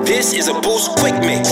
This is a Boost Quick Mix.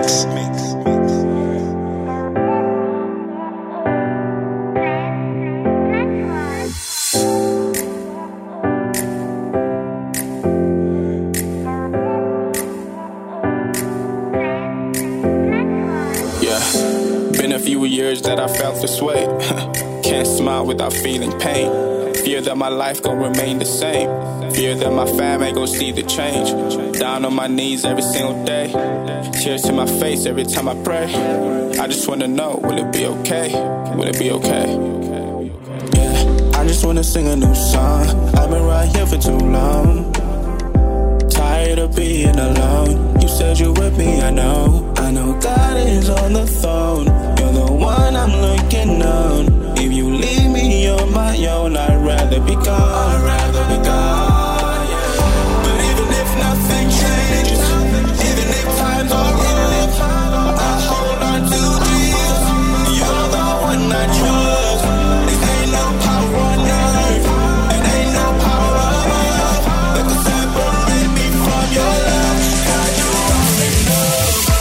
Been a few years that I felt this way. Can't smile without feeling pain. Fear that my life gon' remain the same. Fear that my fam ain't gon' see the change. Down on my knees every single day. Tears to my face every time I pray. I just wanna know, will it be okay? Will it be okay? Yeah, I just wanna sing a new song. I've been right here for too long. Tired of being alone. You said you with me, I know God is on the throne. You're the one I'm looking on. If you leave me on my own, I'd rather be gone. Yeah. But even if nothing changes, even if times are rough, I hold on to Jesus. You're the one I trust. There ain't no power on earth, and ain't no power on earth that can separate me from your love. God, you already know.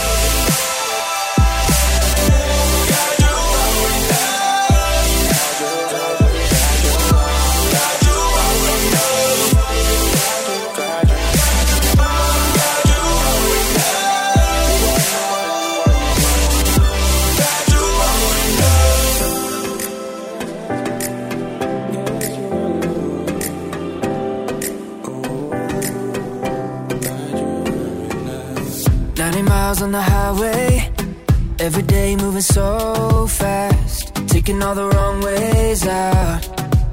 On the highway, every day moving so fast, taking all the wrong ways out.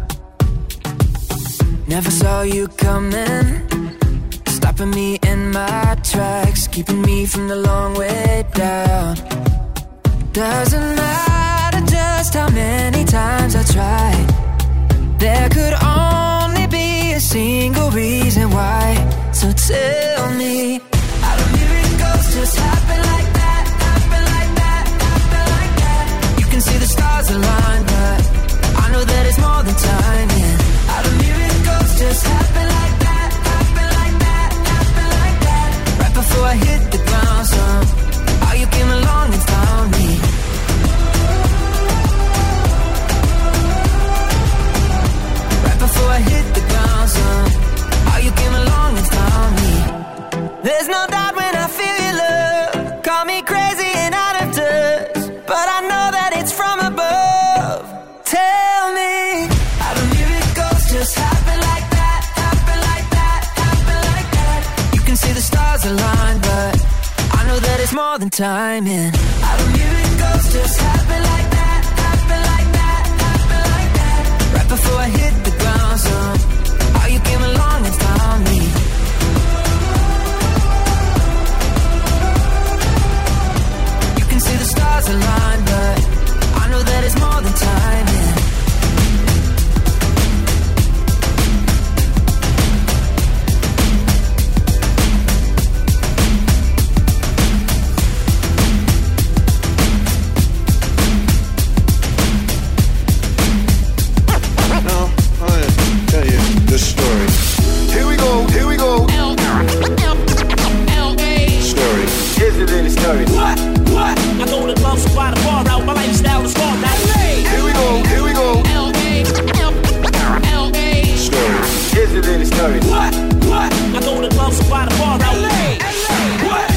Never saw you coming, stopping me in my tracks, keeping me from the long way down. Doesn't matter just how many times I tried, there could only be a single reason why. So tell me, just happen like that, happen like that, happen like that. You can see the stars align, but I know that it's more than timing. How do miracles just happen like that, happen like that, happen like that. Right before I hit the ground, son, how you came along and found me. Right before I hit the ground, son, how you came along and found me. There's no doubt when I feel your love, call me crazy and out of touch, but I know that it's from above. Tell me, how do miracles just happen like that, happen like that, happen like that. You can see the stars align, but I know that it's more than timing. How do miracles just happen like that, happen like that, happen like that. Right before I hit the ground, son, how you came along and found me. See the stars align, but I know that it's more than timing. Now, I'll tell you this story. Here we go. Story. Here's the little story. What? I go to the club, so by the bar out. My lifestyle is gone. Now, Here we go. L.A. Story. Here's the little story. What? I go to the club, so by the bar out. What?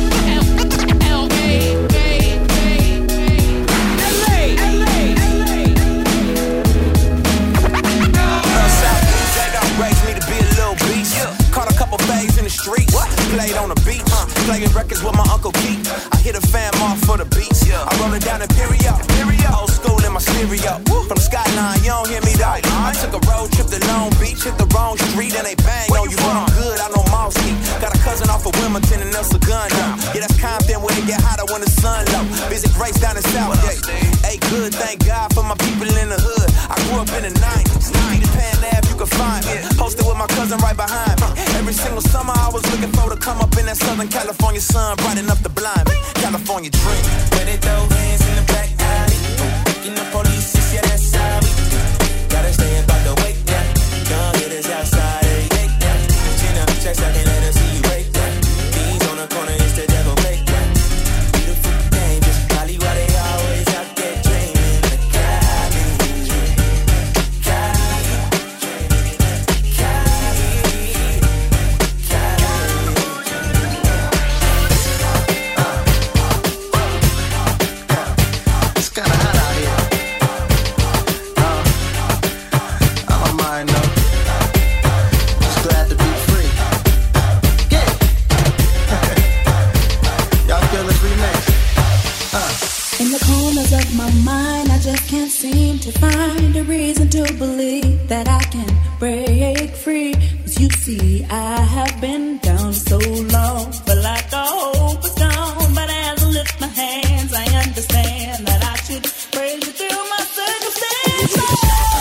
Raised me to be a little beast. Caught a couple bays in the streets. Played on the beach. Playing records with my Uncle Keith. I hit a fam off for the beats. I roll it down Imperial. Old school in my stereo. From Skyline, you don't hear me though. I took a road trip to Long Beach. Hit the wrong street and they bang on you. But I'm good, I know Malski. Got a cousin off of Wilmington and El Segundo. Yeah, that's Compton where it get hotter when the sun low. Visit Grace down in Southgate. Hey, good, thank God for my people in the hood. I grew up in the 90s. Peter Pan Ave, you can find me. Posted with my cousin right behind me. Every single summer I was looking for to come up in that Southern California sun, brighten up the blind me. California dream. When they throw hands in the back alley, waking the police, yeah, that's how we gotta stay about the wake, yeah. Young hitters outside, yeah. Chin up, checks, I can let her see you right there. Beans on the corner. should find a reason to believe that I can break free. 'Cause you see, I have been down so long, but like all hope is gone. But as I lift my hands, I understand that I should praise you through my circumstances.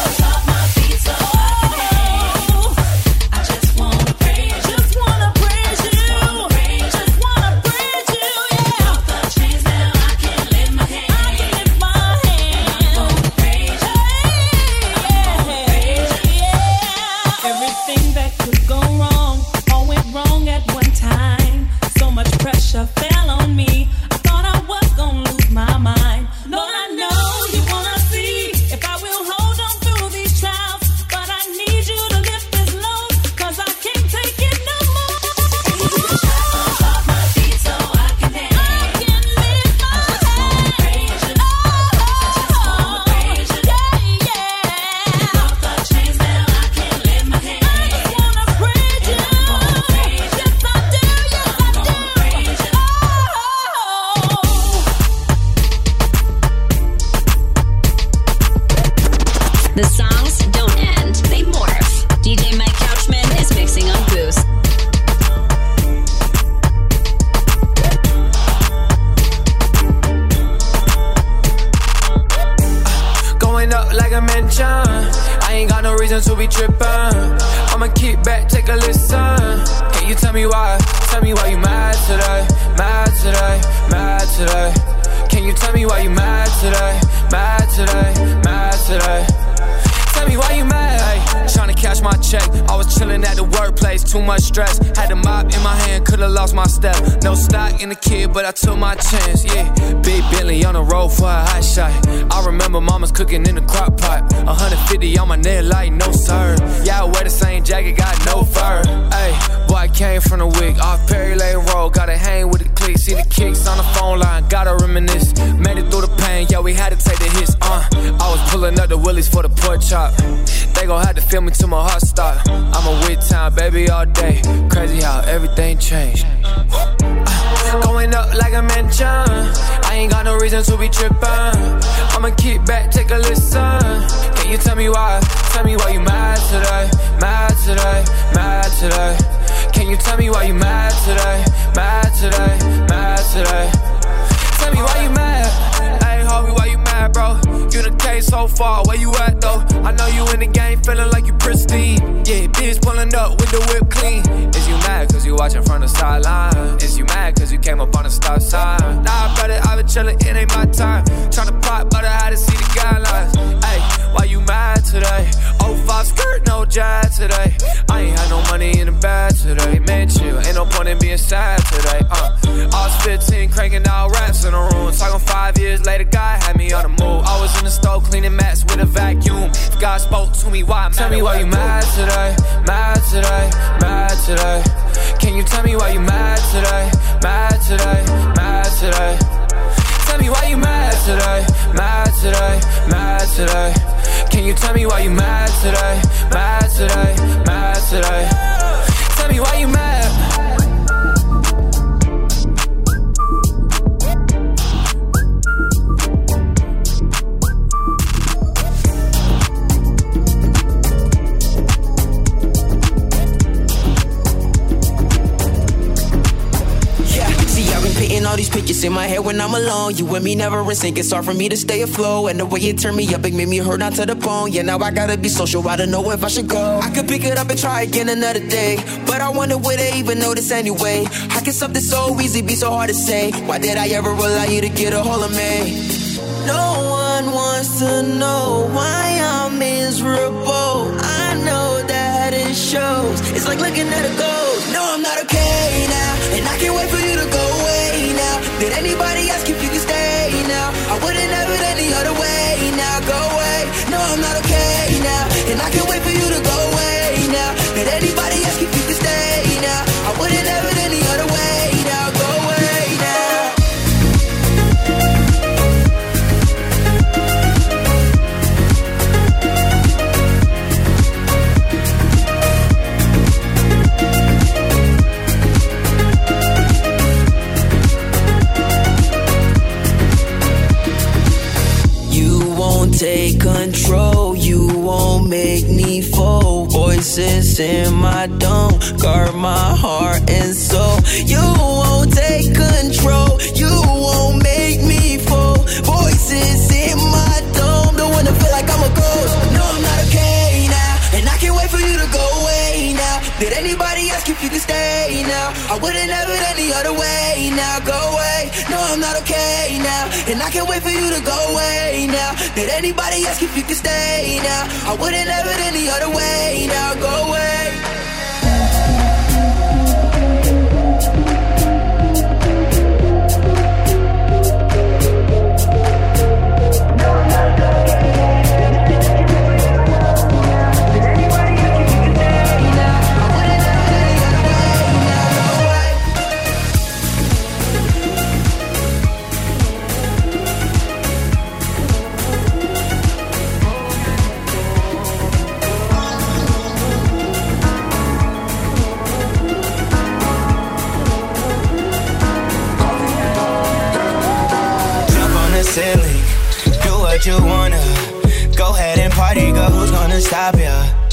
Fell on me. I thought I was gonna lose my mind. Lord, I know you wanna see if I will hold on through these trials. But I need you to lift this load, 'cause I can't take it no more. Off my feet so I can dance. I can lift my hands. Praise you. I just wanna praise you. Yeah, yeah. Off the chains now I can lift my hands. I just wanna praise you. Yes, I do. Yes, I do. The songs don't end, they morph. DJ Mike Couchman is mixing on Boost. Going up like a mansion. I ain't got no reason to be tripping. I'ma kick back, take a listen. Can you tell me why? Tell me why you mad today? Mad today? Mad today? Can you tell me why you mad today? Mad today? Mad today? Tell me why you mad? Ay, tryna cash my check. I was chillin' at the workplace, too much stress. Had the mop in my hand, could've lost my step. No stock in the kid, but I took my chance, yeah. Big Bentley on the road for a hot shot. I remember mama's cooking in the crock pot. 150 on my neck like no sir. Yeah, I wear the same jacket, got no fur. Ay, boy, I came from the wig, off Perry Lane Road. Gotta hang with the clique, see the kicks on the phone line. Gotta reminisce, made it through the pain, yeah, we had to take the hits, I was pulling up the willies for the pork chop. They gon' have to feel me till my heart stop. I'm a with time, baby, all day. Crazy how everything changed. Going up like a mansion. I ain't got no reason to be tripping. I'ma kick back, take a listen. Can you tell me why? Tell me why you mad today? Mad today? Mad today? Can you tell me why you mad today? Mad today? Mad today? Tell me why you mad? Hey, homie, why you mad, bro? You done came so far, where you at, though? I know you in the game, feeling like you pristine. Yeah, bitch pulling up with the whip clean. Is you mad cause you watching from the sideline? Is you mad cause you came up on the stop sign? Nah, brother, I been chillin', it ain't my time. Tryna pop, but I had to see the guidelines. Hey, why you mad today? 05 skirt, no jive today. I ain't had no money in the bag today. Man, chill, ain't no point in being sad today. I was 15, cranking out raps in the room. Talking 5 years later, God had me on the move. I was in the stove cleaning mats with a vacuum. If God spoke to me, why? Tell me why you mad today? Mad today? Mad today? Can you tell me why you mad today? Mad today? Mad today? Tell me why you mad today? Mad today? Mad today? Can you tell me why you mad today? Mad today? Mad today? Tell me why you mad? All these pictures in my head when I'm alone. You and me never in sync. It's hard for me to stay afloat. And the way it turned me up, it made me hurt down to the bone. Yeah, now I gotta be social. I don't know if I should go. I could pick it up and try again another day, but I wonder would they even notice anyway? How can something so easy be so hard to say? Why did I ever allow you to get a hold of me? No one wants to know why I'm miserable. I know that it shows. It's like looking at a ghost. No, I'm not okay now, and I can't wait for you to go away now. Did anybody ask if you can stay now? I wouldn't have it any other way now. Go away. No, I'm not okay now, and I can't wait for you to go away now. Did anybody ask if you can stay now? I wouldn't have it any other way now. Go away now. voices in my dome guard my heart and soul. You won't take control, you won't make me fall. Voices in my dome, don't wanna feel like I'm a ghost. No, I'm not okay now, and I can't wait for you to go away now. Did anybody ask if you could stay now? I wouldn't have it any other way now. Go away, no, I'm not okay now, and I can't wait for you to go away now. Did anybody ask if you could stay now? I wouldn't have it any other way now. Go away. Silly, do what you wanna. Go ahead and party, girl. Who's gonna stop ya?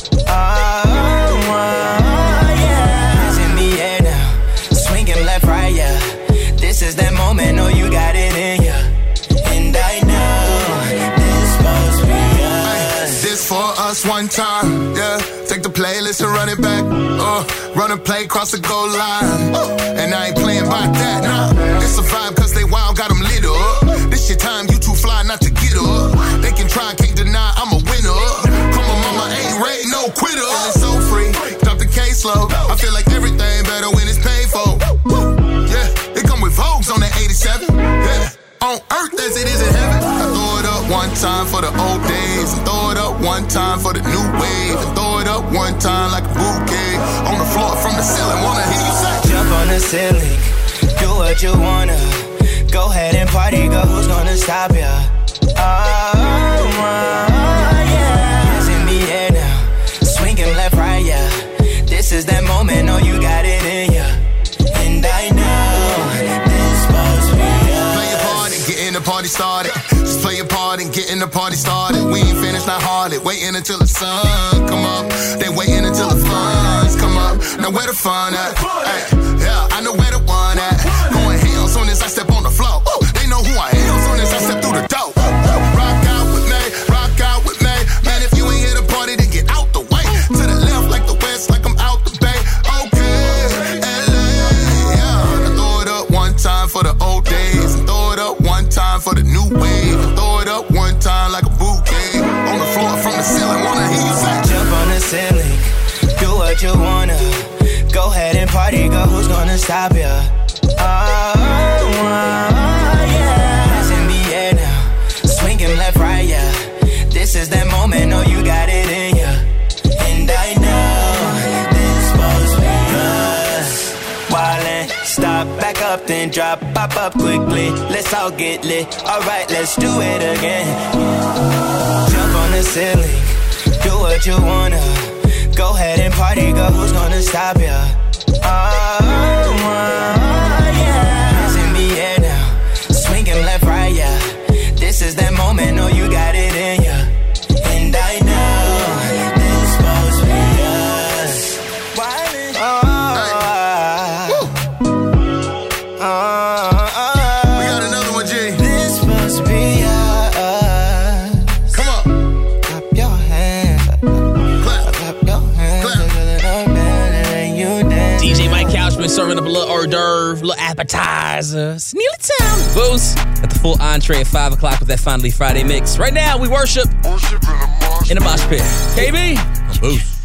Yeah. It's in the air now, swinging left, right, yeah. This is that moment, know you got it in ya. And I know this supposed to be us. This for us one time, yeah. Take the playlist and run it back. Run a play, cross the goal line. And I ain't playing by that, nah. It's a vibe cause they wild, got them lit up. This your time, you too fly not to get up. They can try, can't deny, I'm a winner. Come on, mama, ain't ready, no quitter. And it's so free, drop the case low. I feel like everything better when it's paid for. Yeah, it come with Vogues on that 87. Yeah, on earth as it is in heaven. I throw it up one time for the old days, and throw it up one time for the new wave, and throw it up one time like a bouquet. On the floor from the ceiling, wanna hear you say. Jump on the ceiling, do what you wanna. Go ahead and party, girl, who's gonna stop ya? Yeah. It's in the air now, swinging left, right, yeah. This is that moment, know you got it in ya. And I know this supposed to be us. Play your part and get in the party started. Just play your part and get in the party started. We ain't finished, not hardly. Waiting until the sun come up. They waiting until the funds come up. Now where the fun at? Hey, yeah, I know where the one at. Going hell soon as I step on the floor. They know who I am soon as I step through the door. Rock out with me, rock out with me. Man, if you ain't here to party, then get out the way. To the left like the west, like I'm out the bay. Okay, LA, yeah. I throw it up one time for the old days, and throw it up one time for the new wave, and throw it up one time like a bouquet. On the floor from the ceiling, wanna hear you say. Jump on the ceiling, do what you wanna. Go ahead and party, girl, who's gonna stop ya? Yeah. It's in the air now, swinging left, right, yeah. This is that moment, know you got it in ya. And I know this supposed to be us. Wildin', stop, back up, then drop, pop up quickly. Let's all get lit, alright, let's do it again. Jump on the ceiling, do what you wanna. Go ahead and party, girl, who's gonna stop ya? Yeah. It's in the air now, swinging left, right, yeah. This is that moment, know you got it in ya. And I know this supposed to be us. We got another one, G. This supposed to be us. Come on. Clap your hands. Clap your hands. DJ Mike Couchman serving up a little hors d'oeuvre, little appetizer. It's nearly time. Boost. Got the full entree at 5 o'clock with that Finally Friday mix. Right now, we worship in a mosh pit. KB, Boost.